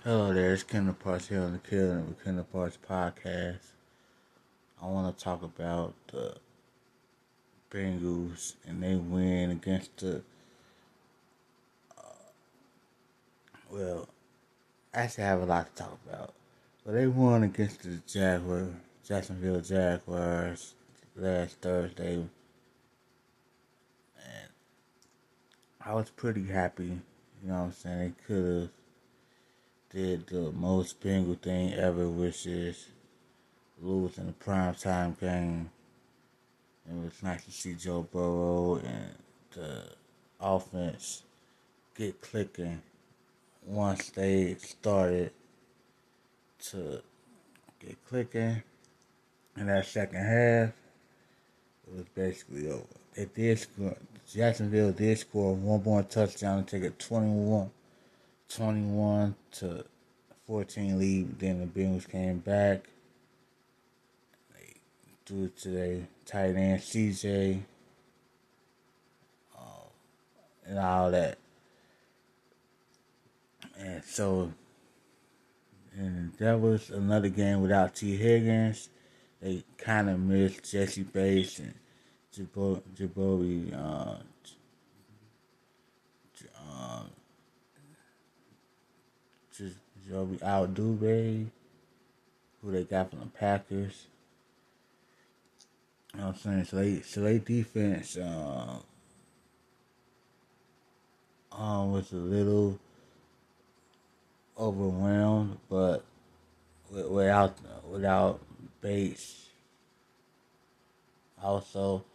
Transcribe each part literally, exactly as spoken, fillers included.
Hello there, it's Kendall Parks here on the Killing with Kendall Parks podcast. I want to talk about the Bengals and they win against the, well, actually I have a lot to talk about. But they won against the Jaguars, Jacksonville Jaguars last Thursday. And I was pretty happy, you know what I'm saying? They could have did the most Bengal thing ever, which is lose in a primetime game. It was nice to see Joe Burrow and the offense get clicking once they started to get clicking in that second half. It was basically over. They did score. Jacksonville did score one more touchdown and take a twenty-one, twenty-one to fourteen lead. Then the Bengals came back. They threw it to their tight end C J uh, and all that. And so, and that was another game without T. Higgins. They kind of missed Jesse Bates and Jabo- Jabobi, uh, uh, Jabobi Aldube, who they got from the Packers. You know what I'm saying? So they, so they defense uh, um, was a little overwhelmed, but without without Bates, also,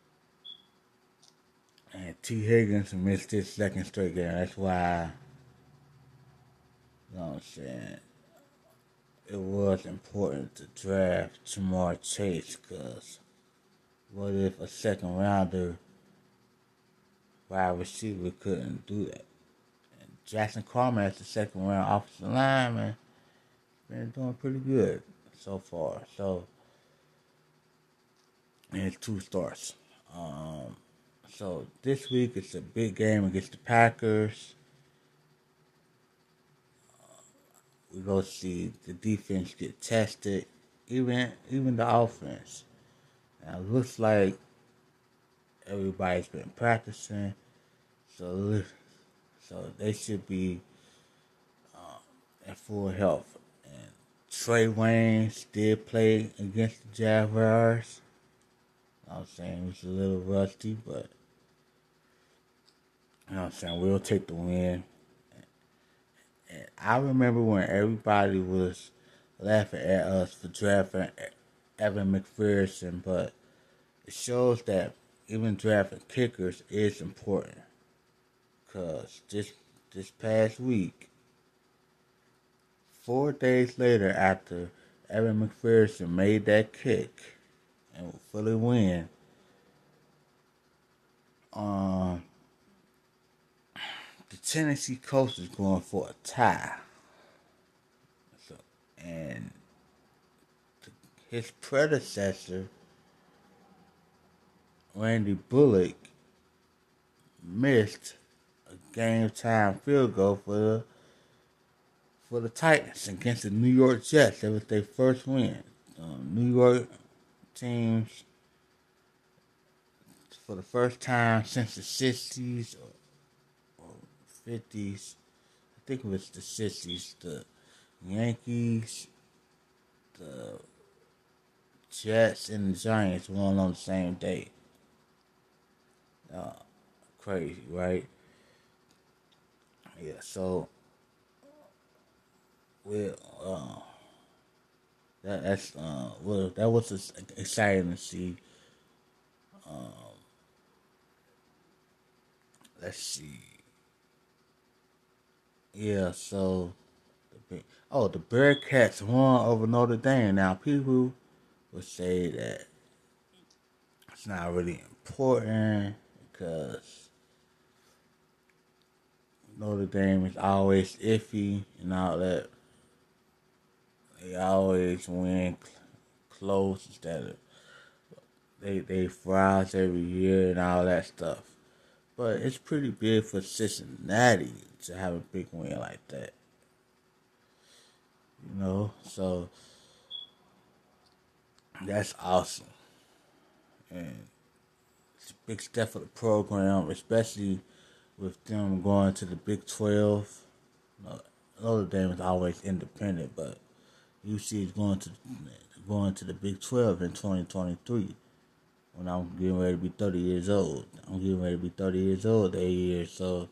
and T. Higgins missed his second straight game. That's why, you know what I'm saying, it was important to draft Jamar Chase, because what if a second rounder wide receiver couldn't do that? And Jackson Carman as the second round offensive lineman been doing pretty good so far. So, and it's two starts. Um, so this week it's a big game against the Packers. We go see the defense get tested, even even the offense. Now it looks like everybody's been practicing, so so they should be uh, at full health. And Trey Waynes did play against the Jaguars. You know what I'm saying, he was a little rusty, but you know what I'm saying, we'll take the win. And I remember when everybody was laughing at us for drafting Evan McPherson, but it shows that even drafting kickers is important. Cause this this past week, four days later after Evan McPherson made that kick and for the win, um, the Tennessee coach is going for a tie. So, and his predecessor, Randy Bullock, missed a game time field goal for the for the Titans against the New York Jets. That was their first win. Um, New York teams, for the first time since the sixties or, or fifties, I think it was the sixties, the Yankees, the Jets, and the Giants won on the same day. Uh, crazy, right? Yeah, so, well, uh, that, that's, uh, well, that was exciting to see. Um, let's see. Yeah, so, the, oh, the Bearcats won over Notre Dame. Now, people would say that it's not really important because Notre Dame is always iffy and all that. They always win close instead of they they fries every year and all that stuff. But it's pretty big for Cincinnati to have a big win like that. You know, so that's awesome. And it's a big step for the program, especially with them going to the Big twelve. You know, Notre Dame is always independent, but U C is going to going to the Big twelve in twenty twenty-three. When I'm getting ready to be thirty years old, I'm getting ready to be thirty years old that year. So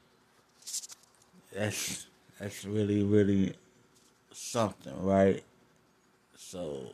that's that's really really something, right? So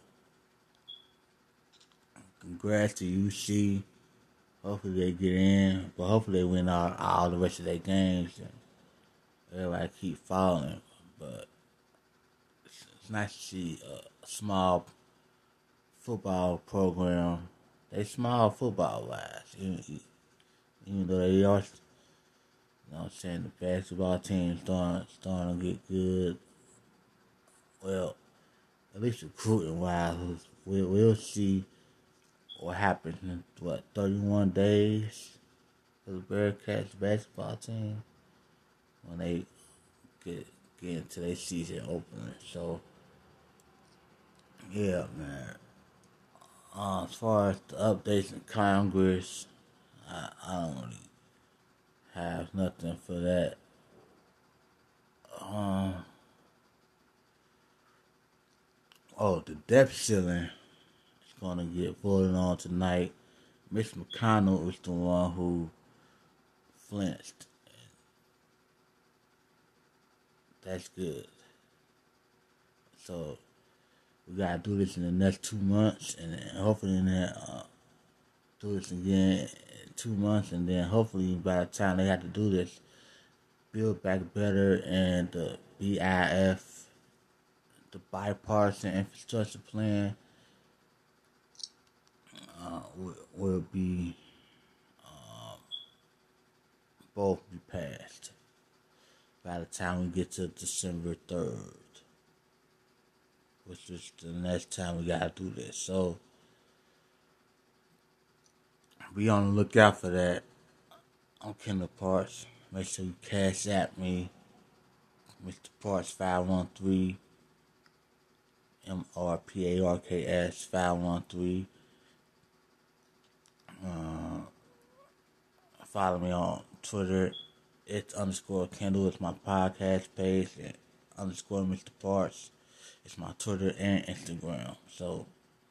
congrats to U C. Hopefully they get in, but hopefully they win all, all the rest of their games and everybody keep falling. But it's, it's nice to see a small football program. They small football wise, even, even though they are, you know what I'm saying, the basketball team starting starting to get good. Well, at least recruiting wise, we'll, we'll see what happens in what thirty-one days for the Bearcats basketball team when they get get into their season opening. So yeah, man. Uh, as far as the updates in Congress, I, I don't really have nothing for that. Um, oh, the debt ceiling is gonna get voted on tonight. Mitch McConnell was the one who flinched. That's good. So we gotta do this in the next two months, and then hopefully in that, uh, do this again in two months, and then hopefully by the time they have to do this, Build Back Better and the B I F, the bipartisan infrastructure plan, uh, will, will be um, both be passed by the time we get to December third, which is the next time we gotta do this. So be on the lookout for that on Kendall Parks. Make sure you cash at me, Mister Parks five one three, M R P A R K S five one three. Uh, follow me on Twitter. It's underscore Kendall. It's my podcast page. And underscore Mister Parks. It's my Twitter and Instagram. So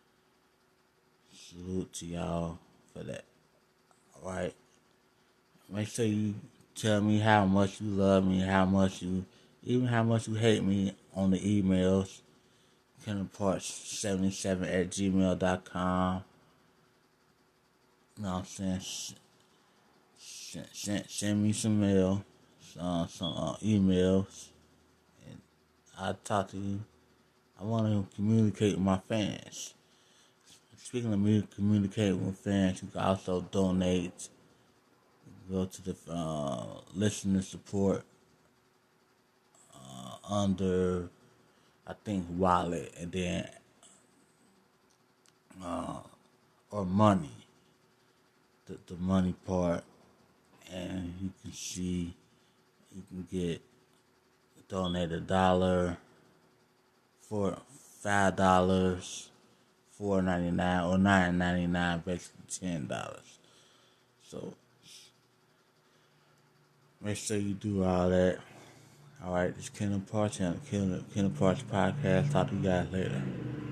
salute to y'all for that. Alright. Make sure you tell me how much you love me, how much you, even how much you hate me on the emails. Kendall Parks seventy-seven at gmail dot com. You know what I'm saying? Send, send, send me some mail, some, some uh, emails, and I'll talk to you. I want to communicate with my fans. Speaking of me communicating with fans, you can also donate. Go to the uh, listener support uh, under, I think, wallet, and then uh, or money, the the money part, and you can see you can get donate a dollar, for five dollars, four ninety nine, or nine ninety nine, basically ten dollars. So make sure you do all that. All right, this Kendall Parks and Kendall Kendall Parks podcast. Talk to you guys later.